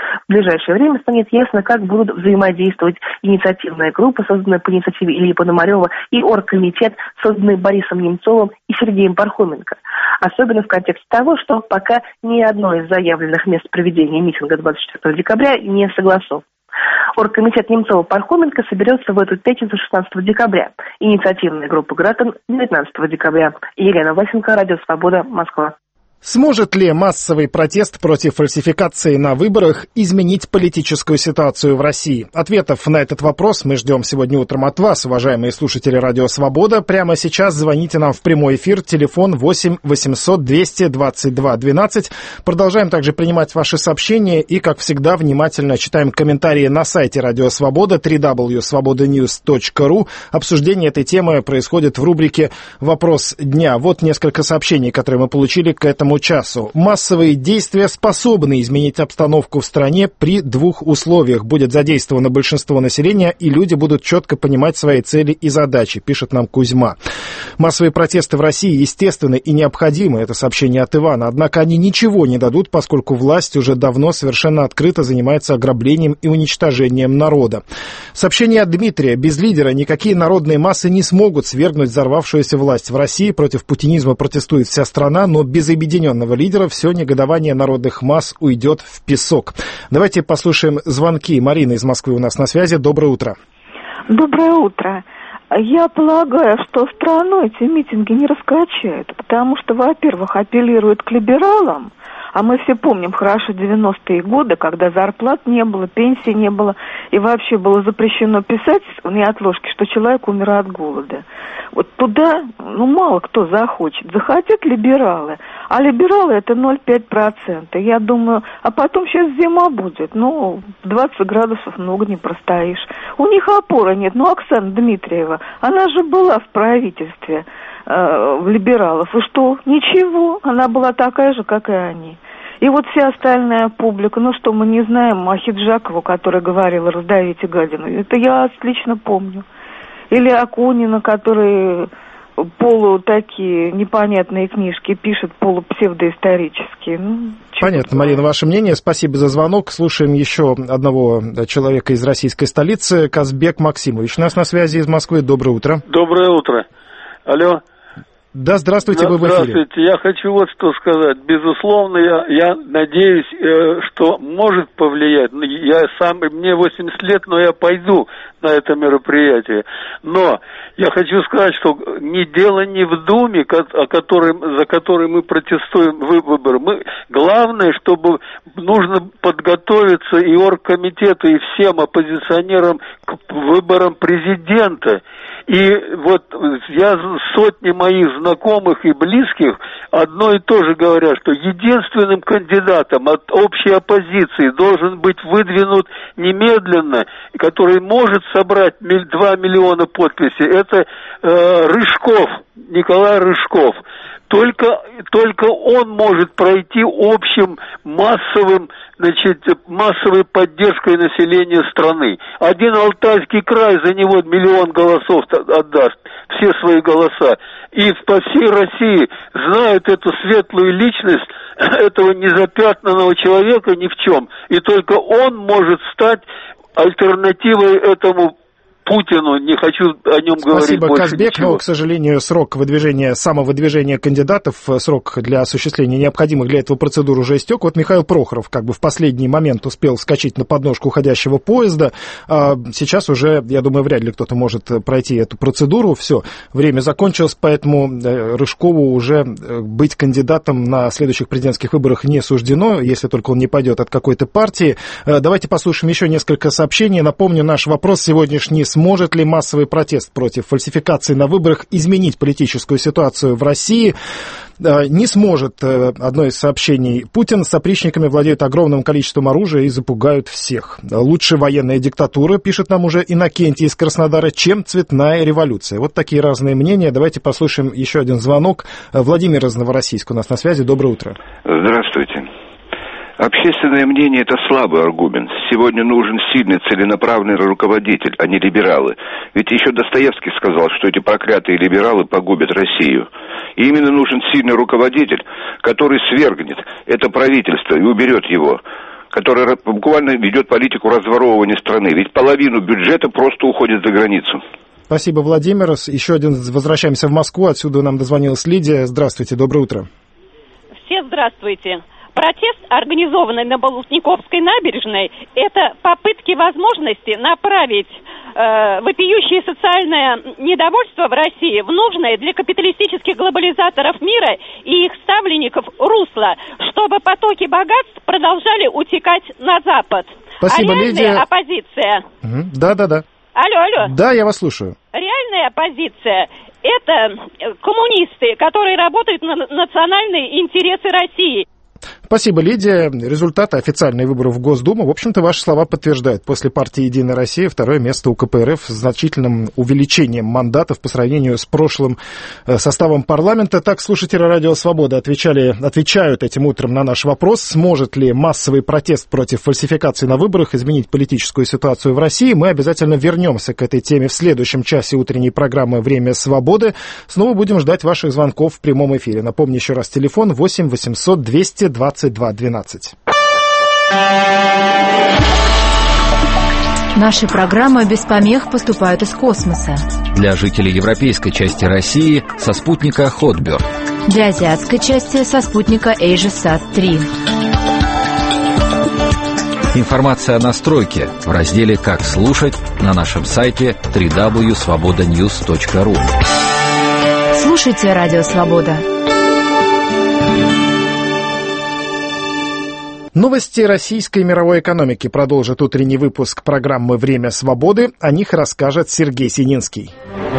В ближайшее время станет ясно, как будут взаимодействовать инициативная группа, созданная по инициативе Ильи Пономарева, и оргкомитет, созданный Борисом Немцовым и Сергеем Пархоменко. Особенно в контексте того, что пока ни одно из заявленных мест проведения митинга двадцать четвёртого декабря не согласовано. Оргкомитет Немцова-Пархоменко соберется в эту пятницу шестнадцатого декабря. Инициативная группа граждан девятнадцатого декабря. Елена Васенко, Радио Свобода, Москва. Сможет ли массовый протест против фальсификации на выборах изменить политическую ситуацию в России? Ответов на этот вопрос мы ждем сегодня утром от вас, уважаемые слушатели Радио Свобода. Прямо сейчас звоните нам в прямой эфир, телефон восемь восемьсот двести двадцать два двенадцать. Продолжаем также принимать ваши сообщения и, как всегда, внимательно читаем комментарии на сайте Радио Свобода, дабл ю дабл ю дабл ю точка свобода ньюс точка ру. Обсуждение этой темы происходит в рубрике «Вопрос дня». Вот несколько сообщений, которые мы получили к этому часу. Массовые действия способны изменить обстановку в стране при двух условиях. Будет задействовано большинство населения, и люди будут четко понимать свои цели и задачи, пишет нам Кузьма. Массовые протесты в России естественны и необходимы. Это сообщение от Ивана. Однако они ничего не дадут, поскольку власть уже давно совершенно открыто занимается ограблением и уничтожением народа. Сообщение от Дмитрия. Без лидера никакие народные массы не смогут свергнуть взорвавшуюся власть. В России против путинизма протестует вся страна, но без объединенного лидера все негодование народных масс уйдет в песок. Давайте послушаем звонки. Марина из Москвы у нас на связи. Доброе утро. Доброе утро. Я полагаю, что страну эти митинги не раскачают, потому что, во-первых, апеллируют к либералам, а мы все помним хорошо девяностые годы, когда зарплат не было, пенсии не было, и вообще было запрещено писать в неотложке, что человек умер от голода. Вот туда, ну, мало кто захочет. Захотят либералы, а либералы это ноль целых пять десятых процента. Я думаю, а потом сейчас зима будет, ну, двадцать градусов много не простоишь. У них опоры нет. Ну, Оксана Дмитриева, она же была в правительстве в либералов. И что? Ничего. Она была такая же, как и они. И вот вся остальная публика, ну что, мы не знаем Ахиджакову, которая говорила «раздавите гадину». Это я отлично помню. Или Акунина, который полу такие непонятные книжки пишет, полупсевдоисторические. Ну, понятно, Марина, ваше мнение. Спасибо за звонок. Слушаем еще одного человека из российской столицы, Казбек Максимович. У нас на связи из Москвы. Доброе утро. Доброе утро. Алло. Да, здравствуйте, вы в эфире. Здравствуйте, я хочу вот что сказать. Безусловно, я, я надеюсь, э, что может повлиять. Я сам, мне восемьдесят лет, но я пойду на это мероприятие. Но я хочу сказать, что не дело не в Думе, о которой, за которой мы протестуем выборы. Мы, главное, чтобы нужно подготовиться и оргкомитету, и всем оппозиционерам к выборам президента. И вот я сотни моих знакомых и близких одно и то же говорят, что единственным кандидатом от общей оппозиции должен быть выдвинут немедленно, который может собрать два миллиона подписей, это э, Рыжков, Николай Рыжков. Только, только он может пройти общим массовым, значит, массовой поддержкой населения страны. Один Алтайский край за него миллион голосов отдаст, все свои голоса. И по всей России знают эту светлую личность, этого незапятнанного человека ни в чем. И только он может стать альтернативой этому Путину, не хочу о нем Спасибо, говорить больше Казбек, ничего. но, к сожалению, срок выдвижения, самовыдвижения кандидатов, срок для осуществления необходимых для этого процедур уже истек. Вот Михаил Прохоров как бы в последний момент успел вскочить на подножку уходящего поезда. А сейчас уже, я думаю, вряд ли кто-то может пройти эту процедуру. Все, время закончилось, поэтому Рыжкову уже быть кандидатом на следующих президентских выборах не суждено, если только он не пойдет от какой-то партии. Давайте послушаем еще несколько сообщений. Напомню, наш вопрос сегодняшний: сможет ли массовый протест против фальсификации на выборах изменить политическую ситуацию в России? Не сможет. Одно из сообщений. Путин с опричниками владеет огромным количеством оружия и запугают всех. Лучше военная диктатура, пишет нам уже Иннокентий из Краснодара, чем цветная революция. Вот такие разные мнения. Давайте послушаем еще один звонок. Владимир из Новороссийска у нас на связи. Доброе утро. Здравствуйте. Общественное мнение – это слабый аргумент. Сегодня нужен сильный, целенаправленный руководитель, а не либералы. Ведь еще Достоевский сказал, что эти проклятые либералы погубят Россию. И именно нужен сильный руководитель, который свергнет это правительство и уберет его. который буквально ведет политику разворовывания страны. Ведь половину бюджета просто уходит за границу. Спасибо, Владимир. Еще один. Возвращаемся в Москву. Отсюда нам дозвонилась Лидия. Здравствуйте, доброе утро. Все здравствуйте. Протест, организованный на Болотниковской набережной, это попытки возможности направить э, вопиющее социальное недовольство в России в нужное для капиталистических глобализаторов мира и их ставленников русло, чтобы потоки богатств продолжали утекать на Запад. Спасибо, а реальная Лидия. оппозиция... Да-да-да. Алло, алло. Да, я вас слушаю. Реальная оппозиция – это коммунисты, которые работают на национальные интересы России. Спасибо, Лидия. Результаты официальных выборов в Госдуму, в общем-то, ваши слова подтверждают. После партии «Единая Россия» второе место у ка пэ эр эф с значительным увеличением мандатов по сравнению с прошлым составом парламента. Так, слушатели «Радио Свобода» отвечали, отвечают этим утром на наш вопрос, сможет ли массовый протест против фальсификаций на выборах изменить политическую ситуацию в России. Мы обязательно вернемся к этой теме в следующем часе утренней программы «Время свободы». Снова будем ждать ваших звонков в прямом эфире. Напомню еще раз, телефон восемь восемьсот двести двадцать два двенадцать. Наши программы без помех поступают из космоса. Для жителей европейской части России со спутника Hotbird. Для азиатской части со спутника AsiaSat три. Информация о настройке в разделе «Как слушать» на нашем сайте дабл ю дабл ю дабл ю точка свобода ньюс точка ру. Слушайте «Радио Свобода». Новости российской и мировой экономики продолжит утренний выпуск программы «Время свободы». О них расскажет Сергей Сининский.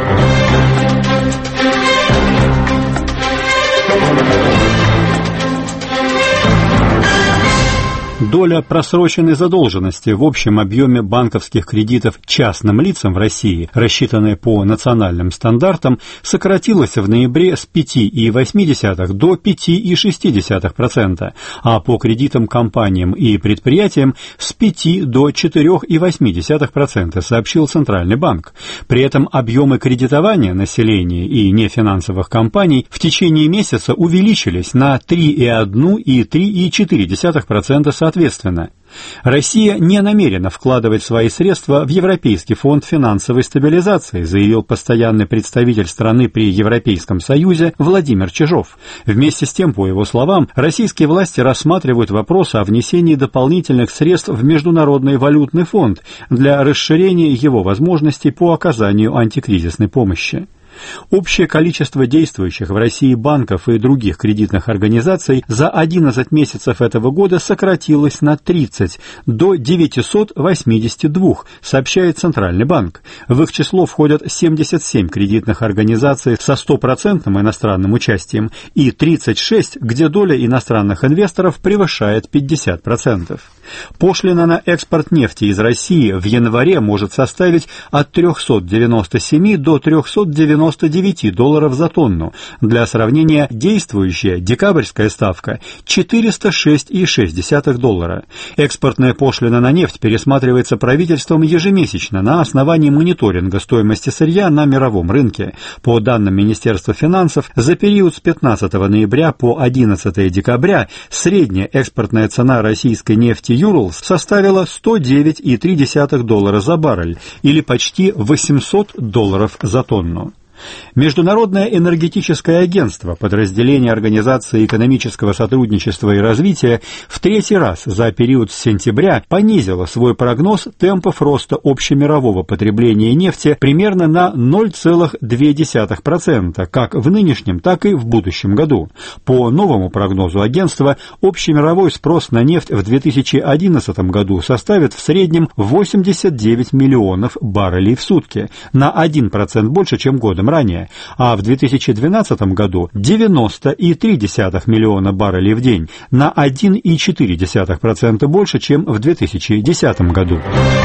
Доля просроченной задолженности в общем объеме банковских кредитов частным лицам в России, рассчитанная по национальным стандартам, сократилась в ноябре с пяти целых восьми десятых до пяти целых шести десятых процента, а по кредитам компаниям и предприятиям с пяти до четырёх целых восьми десятых процента, сообщил Центральный банк. При этом объемы кредитования населения и нефинансовых компаний в течение месяца увеличились на три целых одну десятую и три целых четыре десятых процента соответственно. Соответственно, Россия не намерена вкладывать свои средства в Европейский фонд финансовой стабилизации, заявил постоянный представитель страны при Европейском Союзе Владимир Чижов. Вместе с тем, по его словам, российские власти рассматривают вопрос о внесении дополнительных средств в Международный валютный фонд для расширения его возможностей по оказанию антикризисной помощи. Общее количество действующих в России банков и других кредитных организаций за одиннадцать месяцев этого года сократилось на тридцать до девятисот восьмидесяти двух, сообщает Центральный банк. В их число входят семьдесят семь кредитных организаций со стопроцентным иностранным участием и тридцать шесть, где доля иностранных инвесторов превышает пятьдесят процентов. Пошлина на экспорт нефти из России в январе может составить от трехсот девяноста семи до трехсот девяноста девяти долларов за тонну. Для сравнения, действующая декабрьская ставка четыреста шесть целых шесть десятых доллара. Экспортная пошлина на нефть пересматривается правительством ежемесячно на основании мониторинга стоимости сырья на мировом рынке. По данным Министерства финансов, за период с пятнадцатого ноября по одиннадцатого декабря средняя экспортная цена российской нефти Юрлс составила сто девять целых три десятых доллара за баррель или почти восемьсот долларов за тонну. Международное энергетическое агентство, подразделение Организации экономического сотрудничества и развития, в третий раз за период с сентября понизило свой прогноз темпов роста общемирового потребления нефти примерно на ноль целых две десятых процента как в нынешнем, так и в будущем году. По новому прогнозу агентства, общемировой спрос на нефть в две тысячи одиннадцатом году составит в среднем восемьдесят девять миллионов баррелей в сутки, на один процент больше, чем годом ранее, а в две тысячи двенадцатом году девяносто целых три десятых миллиона баррелей в день, на один целых четыре десятых процента больше, чем в две тысячи десятом году.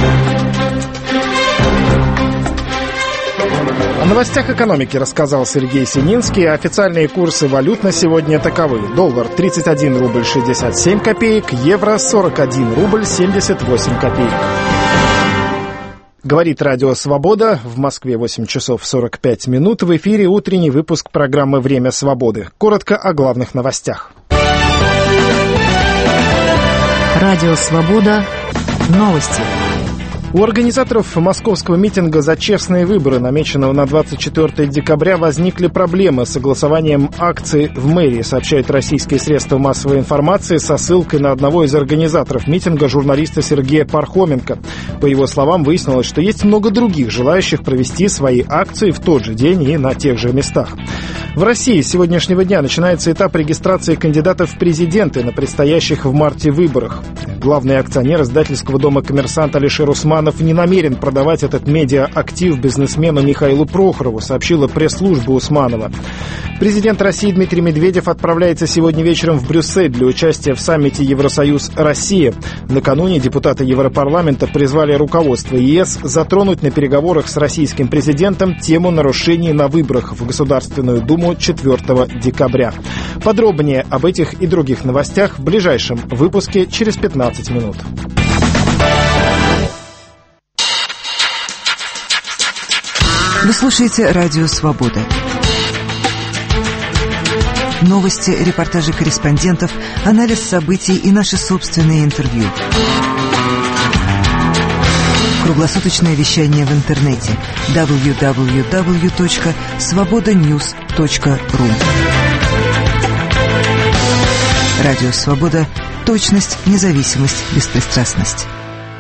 О новостях экономики рассказал Сергей Сининский. Официальные курсы валют на сегодня таковы. Доллар тридцать один рубль шестьдесят семь копеек, евро сорок один рубль семьдесят восемь копеек. Говорит Радио Свобода. В Москве восемь часов сорок пять минут. В эфире утренний выпуск программы «Время свободы». Коротко о главных новостях. Радио «Свобода». Новости. У организаторов московского митинга «За честные выборы», намеченного на двадцать четвёртое декабря, возникли проблемы с согласованием акций в мэрии, сообщают российские средства массовой информации со ссылкой на одного из организаторов митинга, журналиста Сергея Пархоменко. По его словам, выяснилось, что есть много других желающих провести свои акции в тот же день и на тех же местах. В России с сегодняшнего дня начинается этап регистрации кандидатов в президенты на предстоящих в марте выборах. Главный акционер издательского дома «Коммерсант» Алишер Усманов не намерен продавать этот медиа-актив бизнесмену Михаилу Прохорову, сообщила пресс-служба Усманова. Президент России Дмитрий Медведев отправляется сегодня вечером в Брюссель для участия в саммите Евросоюз-Россия. Накануне депутаты Европарламента призвали руководство ЕС затронуть на переговорах с российским президентом тему нарушений на выборах в Государственную Думу четвёртого декабря. Подробнее об этих и других новостях в ближайшем выпуске через пятнадцать минут. Вы слушаете «Радио Свобода». Новости, репортажи корреспондентов, анализ событий и наши собственные интервью. Круглосуточное вещание в интернете дабл ю дабл ю дабл ю точка свобода ньюс точка ру. Радио «Свобода». Точность, независимость, беспристрастность.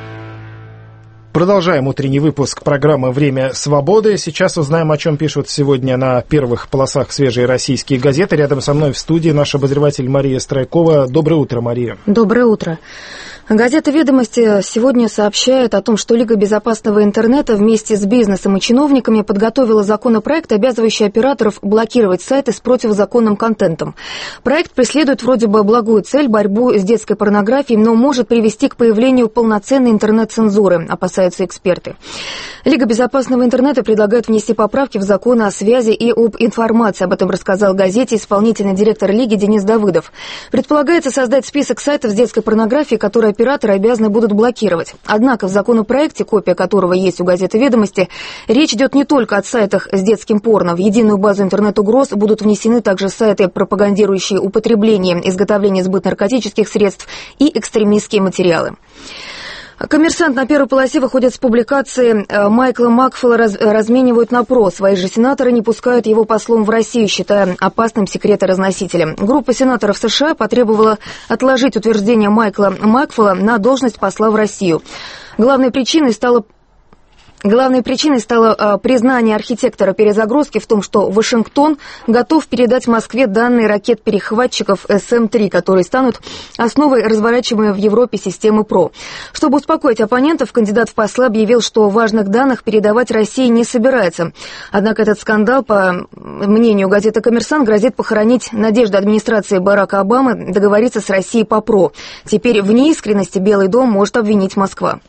Продолжаем утренний выпуск программы «Время свободы». Сейчас узнаем, о чем пишут сегодня на первых полосах свежие российские газеты. Рядом со мной в студии наш обозреватель Мария Страйкова. Доброе утро, Мария. Доброе утро. Газета «Ведомости» сегодня сообщает о том, что Лига безопасного интернета вместе с бизнесом и чиновниками подготовила законопроект, обязывающий операторов блокировать сайты с противозаконным контентом. Проект преследует вроде бы благую цель – борьбу с детской порнографией, но может привести к появлению полноценной интернет-цензуры, опасаются эксперты. Лига безопасного интернета предлагает внести поправки в законы о связи и об информации. Об этом рассказал газете исполнительный директор Лиги Денис Давыдов. Предполагается создать список сайтов с детской порнографией, которые операторы обязаны будут блокировать. Однако в законопроекте, копия которого есть у газеты «Ведомости», речь идет не только о сайтах с детским порно. В единую базу интернет-угроз будут внесены также сайты, пропагандирующие употребление, изготовление и сбыт наркотических средств и экстремистские материалы. «Коммерсант» на первой полосе выходит с публикации Майкла Макфелла раз, «Разменивают на ПРО». Свои же сенаторы не пускают его послом в Россию, считая опасным секреторазносителем. Группа сенаторов США потребовала отложить утверждение Майкла Макфелла на должность посла в Россию. Главной причиной стало Главной причиной стало а, признание архитектора перезагрузки в том, что Вашингтон готов передать Москве данные ракет-перехватчиков эс эм три, которые станут основой разворачиваемой в Европе системы ПРО. Чтобы успокоить оппонентов, кандидат в послы объявил, что важных данных передавать России не собирается. Однако этот скандал, по мнению газеты «Коммерсант», грозит похоронить надежды администрации Барака Обамы договориться с Россией по ПРО. Теперь в неискренности Белый дом может обвинить Москва.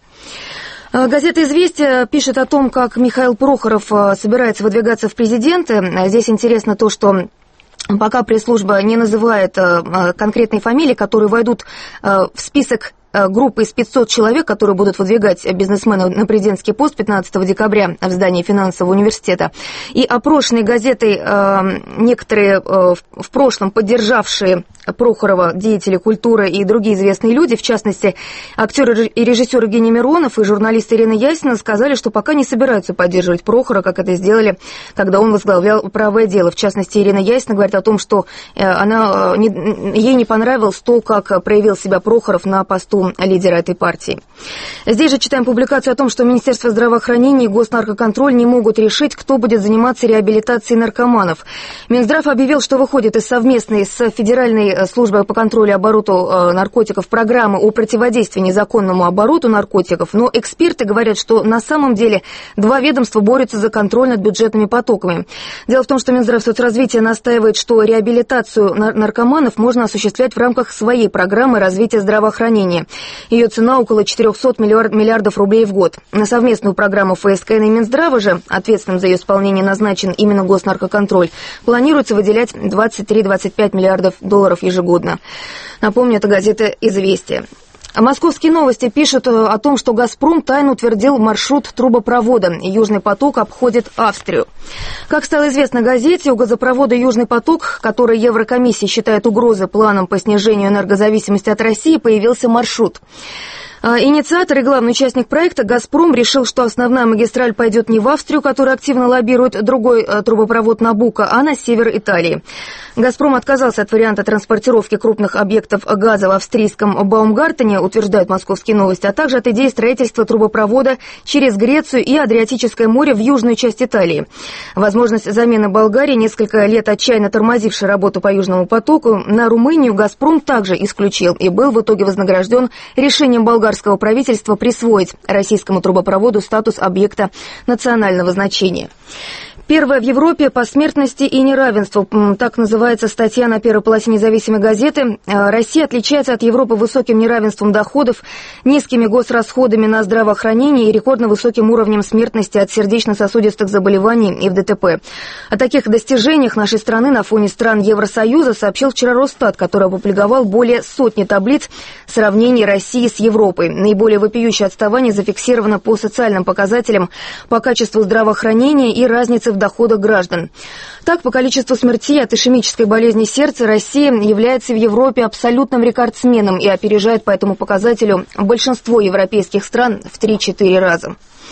Газета «Известия» пишет о том, как Михаил Прохоров собирается выдвигаться в президенты. Здесь интересно то, что пока пресс-служба не называет конкретные фамилии, которые войдут в список группы из пятисот человек, которые будут выдвигать бизнесмена на президентский пост пятнадцатого декабря в здании финансового университета. И опрошенные газетой некоторые в прошлом поддержавшие Прохорова деятели культуры и другие известные люди, в частности, актер и режиссер Евгений Миронов и журналист Ирина Ясина, сказали, что пока не собираются поддерживать Прохора, как это сделали, когда он возглавлял «Правое дело». В частности, Ирина Ясина говорит о том, что она, ей не понравилось то, как проявил себя Прохоров на посту лидера этой партии. Здесь же читаем публикацию о том, что Министерство здравоохранения и Госнаркоконтроль не могут решить, кто будет заниматься реабилитацией наркоманов. Минздрав объявил, что выходит из совместной с Федеральной службой по контролю обороту наркотиков программы о противодействии незаконному обороту наркотиков, но эксперты говорят, что на самом деле два ведомства борются за контроль над бюджетными потоками. Дело в том, что Минздрав соцразвития настаивает, что реабилитацию наркоманов можно осуществлять в рамках своей программы развития здравоохранения. Ее цена около четырехсот миллиардов рублей в год. На совместную программу эф эс ка эн и Минздрава же, ответственным за ее исполнение назначен именно Госнаркоконтроль, планируется выделять двадцать три - двадцать пять миллиардов долларов ежегодно. Напомню, это газета «Известия». Московские новости пишут о том, что «Газпром» тайно утвердил маршрут трубопровода. «Южный поток» обходит Австрию. Как стало известно газете, у газопровода «Южный поток», который Еврокомиссия считает угрозой планам по снижению энергозависимости от России, появился маршрут. Инициатор и главный участник проекта «Газпром» решил, что основная магистраль пойдет не в Австрию, которая активно лоббирует другой трубопровод «Набуко», а на север Италии. «Газпром» отказался от варианта транспортировки крупных объектов газа в австрийском Баумгартене, утверждают «Московские новости», а также от идеи строительства трубопровода через Грецию и Адриатическое море в южную часть Италии. Возможность замены Болгарии, несколько лет отчаянно тормозившей работу по Южному потоку, на Румынию «Газпром» также исключил и был в итоге вознагражден решением болгарского правительства присвоить российскому трубопроводу статус объекта национального значения. Первая в Европе по смертности и неравенству. Так называется статья на первой полосе независимой газеты. Россия отличается от Европы высоким неравенством доходов, низкими госрасходами на здравоохранение и рекордно высоким уровнем смертности от сердечно-сосудистых заболеваний и в ДТП. О таких достижениях нашей страны на фоне стран Евросоюза сообщил вчера Росстат, который опубликовал более сотни таблиц сравнений России с Европой. Наиболее вопиющее отставание зафиксировано по социальным показателям, по качеству здравоохранения и разнице в доходах граждан. Так, по количеству смертей от ишемической болезни сердца Россия является в Европе абсолютным рекордсменом и опережает по этому показателю большинство европейских стран в три-четыре раза.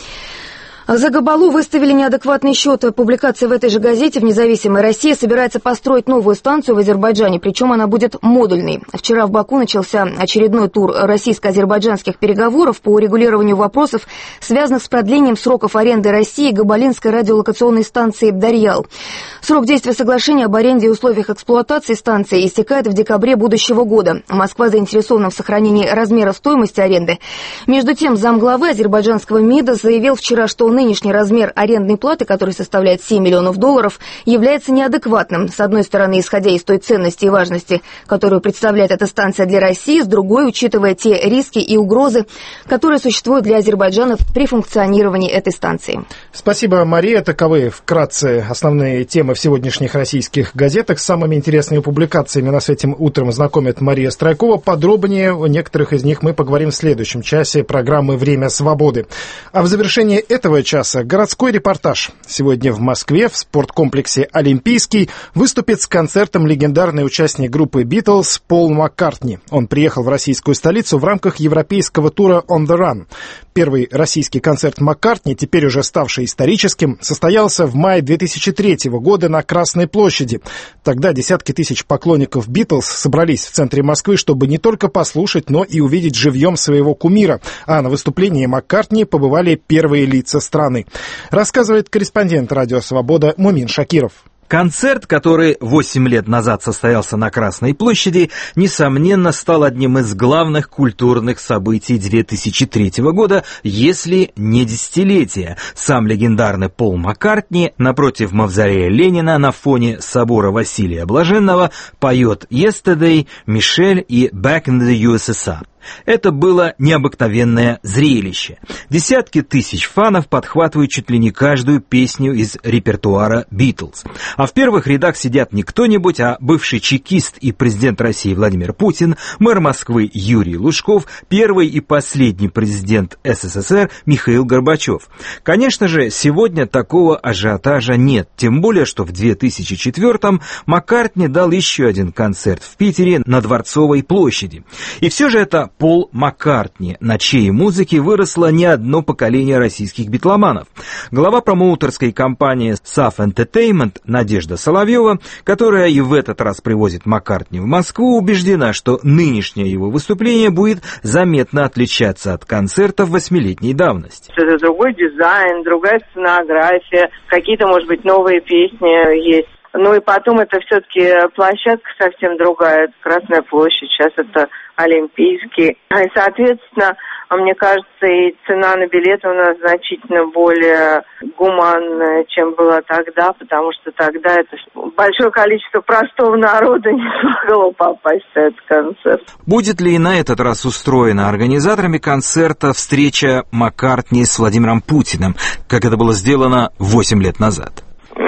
За Габалу выставили неадекватный счет. Публикация в этой же газете в «Независимой России» собирается построить новую станцию в Азербайджане, причем она будет модульной. Вчера в Баку начался очередной тур российско-азербайджанских переговоров по урегулированию вопросов, связанных с продлением сроков аренды России Габалинской радиолокационной станции «Дарьял». Срок действия соглашения об аренде и условиях эксплуатации станции истекает в декабре будущего года. Москва заинтересована в сохранении размера стоимости аренды. Между тем, замглавы азербайджанского МИДа заявил вчера, что нынешний размер арендной платы, который составляет семь миллионов долларов, является неадекватным. С одной стороны, исходя из той ценности и важности, которую представляет эта станция для России, с другой, учитывая те риски и угрозы, которые существуют для Азербайджана при функционировании этой станции. Спасибо, Мария. Таковы вкратце основные темы в сегодняшних российских газетах. С самыми интересными публикациями нас этим утром знакомит Мария Страйкова. Подробнее о некоторых из них мы поговорим в следующем часе программы «Время свободы». А в завершении этого часа городской репортаж. Сегодня в Москве в спорткомплексе «Олимпийский» выступит с концертом легендарный участник группы «Битлз» Пол Маккартни. Он приехал в российскую столицу в рамках европейского тура «On the Run». Первый российский концерт Маккартни, теперь уже ставший историческим, состоялся в мае две тысячи третьего года на Красной площади. Тогда десятки тысяч поклонников «Битлз» собрались в центре Москвы, чтобы не только послушать, но и увидеть живьем своего кумира. А на выступлении Маккартни побывали первые лица страны. Рассказывает корреспондент «Радио Свобода» Мумин Шакиров. Концерт, который восемь лет назад состоялся на Красной площади, несомненно, стал одним из главных культурных событий две тысячи третьего года, если не десятилетия. Сам легендарный Пол Маккартни напротив мавзолея Ленина на фоне собора Василия Блаженного поет «Yesterday», «Мишель» и «Back in the ю эс эс ар». Это было необыкновенное зрелище. Десятки тысяч фанов подхватывают чуть ли не каждую песню из репертуара «Битлз». А в первых рядах сидят не кто-нибудь, а бывший чекист и президент России Владимир Путин, мэр Москвы Юрий Лужков, первый и последний президент эс эс эс эр Михаил Горбачев. Конечно же, сегодня такого ажиотажа нет, тем более, что в две тысячи четвёртом Маккартни дал еще один концерт в Питере на Дворцовой площади. И все же это Пол Маккартни, на чьей музыке выросло не одно поколение российских битломанов. Глава промоутерской компании саф Entertainment Надежда Соловьева, которая и в этот раз привозит Маккартни в Москву, убеждена, что нынешнее его выступление будет заметно отличаться от концертов восьмилетней давности. Это другой дизайн, другая сценография, какие-то, может быть, новые песни есть. Ну и потом это все-таки площадка совсем другая, Красная площадь, сейчас это Олимпийский. И, соответственно, мне кажется, и цена на билеты у нас значительно более гуманная, чем была тогда, потому что тогда это большое количество простого народа не смогло попасть на этот концерт. Будет ли и на этот раз устроена организаторами концерта встреча Маккартни с Владимиром Путиным, как это было сделано восемь лет назад?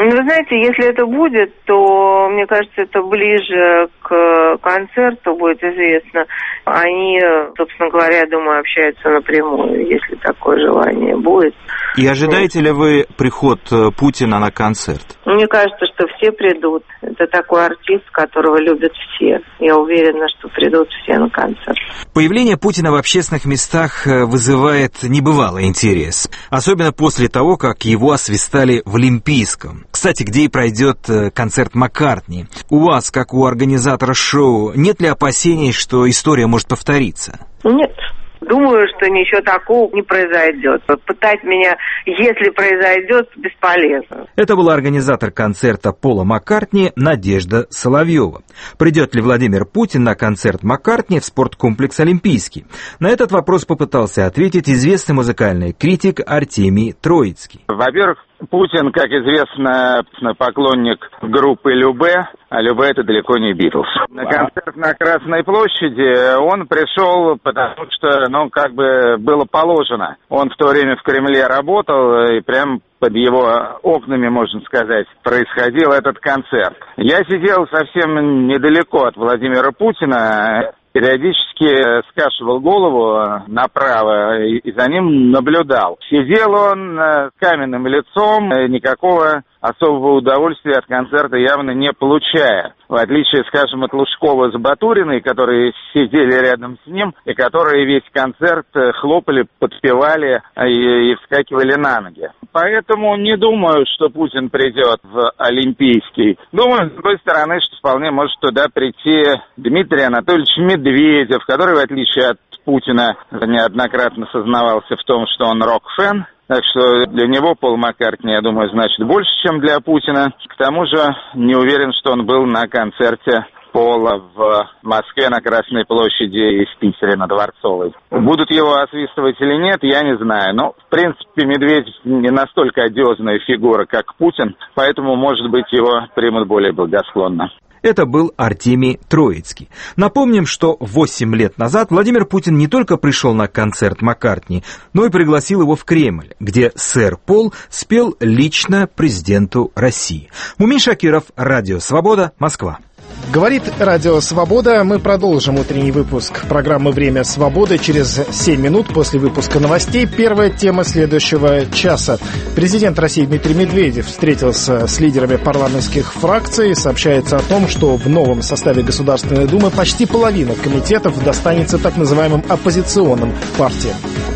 Ну, вы знаете, если это будет, то, мне кажется, это ближе к концерту будет известно. Они, собственно говоря, я думаю, общаются напрямую, если такое желание будет. И ожидаете ли вы приход Путина на концерт? Мне кажется, что все придут. Это такой артист, которого любят все. Я уверена, что придут все на концерт. Появление Путина в общественных местах вызывает небывалый интерес. Особенно после того, как его освистали в Олимпийском. Кстати, где и пройдет концерт Маккартни. У вас, как у организатора шоу, нет ли опасений, что история может повториться? Нет. Думаю, что ничего такого не произойдет. Пытать меня, если произойдет, бесполезно. Это была организатор концерта Пола Маккартни Надежда Соловьева. Придет ли Владимир Путин на концерт Маккартни в спорткомплекс «Олимпийский»? На этот вопрос попытался ответить известный музыкальный критик Артемий Троицкий. Во-первых, Путин, как известно, поклонник группы Любэ, а Любэ — это далеко не Битлз. На концерт на Красной площади он пришел, потому что, ну, как бы было положено. Он в то время в Кремле работал, и прям под его окнами, можно сказать, происходил этот концерт. Я сидел совсем недалеко от Владимира Путина, периодически скашивал голову направо и за ним наблюдал. Сидел он с каменным лицом, никакого особого удовольствия от концерта явно не получая. В отличие, скажем, от Лужкова с Батуриной, которые сидели рядом с ним и которые весь концерт хлопали, подпевали и, и вскакивали на ноги. Поэтому не думаю, что Путин придет в Олимпийский. Думаю, с другой стороны, что вполне может туда прийти Дмитрий Анатольевич Медведев, который, в отличие от Путина, неоднократно сознавался в том, что он рок-фэн. Так что для него Пол Маккартни, я думаю, значит больше, чем для Путина. К тому же не уверен, что он был на концерте Пола в Москве на Красной площади и в Питере на Дворцовой. Будут его освистывать или нет, я не знаю. Но, в принципе, Медведев не настолько одиозная фигура, как Путин, поэтому, может быть, его примут более благосклонно. Это был Артемий Троицкий. Напомним, что восемь лет назад Владимир Путин не только пришел на концерт Маккартни, но и пригласил его в Кремль, где сэр Пол спел лично президенту России. Мумин Шакиров, Радио Свобода, Москва. Говорит Радио Свобода. Мы продолжим утренний выпуск программы «Время свободы» через семь минут после выпуска новостей. Первая тема следующего часа. Президент России Дмитрий Медведев встретился с лидерами парламентских фракций. Сообщается о том, что в новом составе Государственной Думы почти половина комитетов достанется так называемым оппозиционным партиям.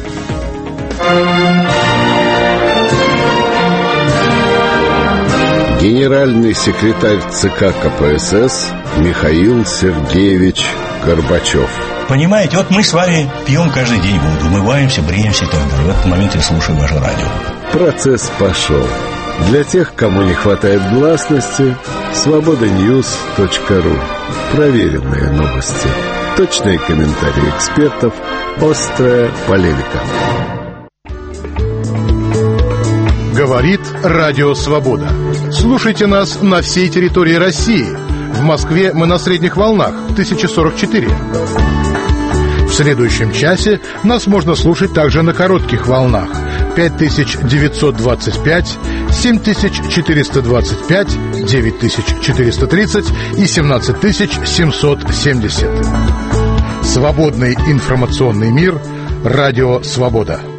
Генеральный секретарь ЦК КПСС Михаил Сергеевич Горбачев. Понимаете, вот мы с вами пьем каждый день воду, умываемся, бреемся и так далее. В этот момент я слушаю ваше радио. Процесс пошел. Для тех, кому не хватает гласности, свобода ньюс точка ру. Проверенные новости. Точные комментарии экспертов. Острая полемика. Говорит Радио Свобода. Слушайте нас на всей территории России. В Москве мы на средних волнах тысяча сорок четыре. В следующем часе нас можно слушать также на коротких волнах пять тысяч девятьсот двадцать пять, семь тысяч четыреста двадцать пять, девять тысяч четыреста тридцать и семнадцать тысяч семьсот семьдесят. Свободный информационный мир. Радио Свобода.